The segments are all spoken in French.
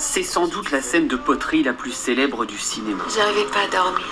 C'est sans doute la scène de poterie la plus célèbre du cinéma. J'arrivais pas à dormir.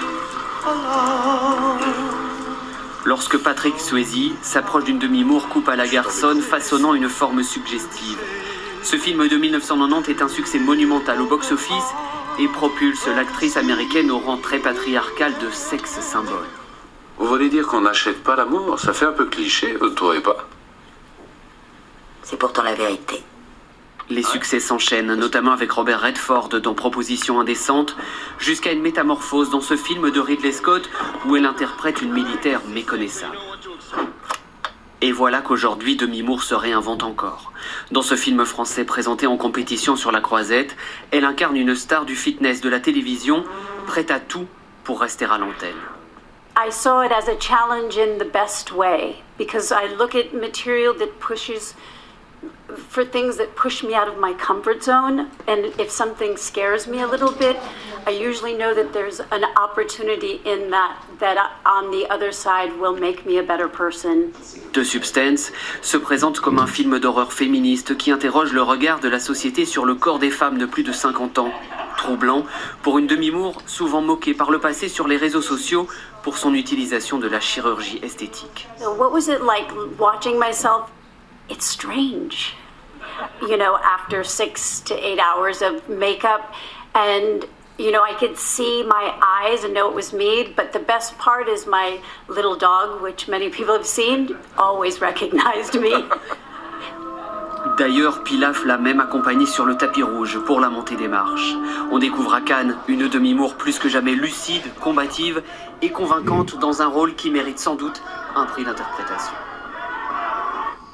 Lorsque Patrick Swayze s'approche d'une demi-moure, coupe à la garçonne, façonnant une forme suggestive. Ce film de 1990 est un succès monumental au box-office et propulse l'actrice américaine au rang très patriarcal de sexe symbole. Vous voulez dire qu'on n'achète pas l'amour? Ça fait un peu cliché, vous ne trouvez pas? C'est pourtant la vérité. Les succès s'enchaînent, notamment avec Robert Redford dans Proposition indécente, jusqu'à une métamorphose dans ce film de Ridley Scott où elle interprète une militaire méconnaissable. Et voilà qu'aujourd'hui, Demi Moore se réinvente encore. Dans ce film français présenté en compétition sur la Croisette, elle incarne une star du fitness de la télévision, prête à tout pour rester à l'antenne. I saw it as a challenge in the best way because I look at material that pushes for things that push me out of my comfort zone, and if something scares me a little bit, I usually know that there's an opportunity in that on the other side will make me a better person. The Substance se présente comme un film d'horreur féministe qui interroge le regard de la société sur le corps des femmes de plus de 50 ans. Troublant pour une Demi-Moore souvent moquée par le passé sur les réseaux sociaux pour son utilisation de la chirurgie esthétique. So what was it like watching myself? It's strange, you know, after 6 to 8 hours of makeup, and you know, I could see my eyes and know it was me, but the best part is my little dog, which many people have seen, always recognized me. D'ailleurs, Pilaf l'a même accompagnée sur le tapis rouge pour la montée des marches. On découvre à Cannes une Demi-Moore plus que jamais lucide, combative et convaincante dans un rôle qui mérite sans doute un prix d'interprétation.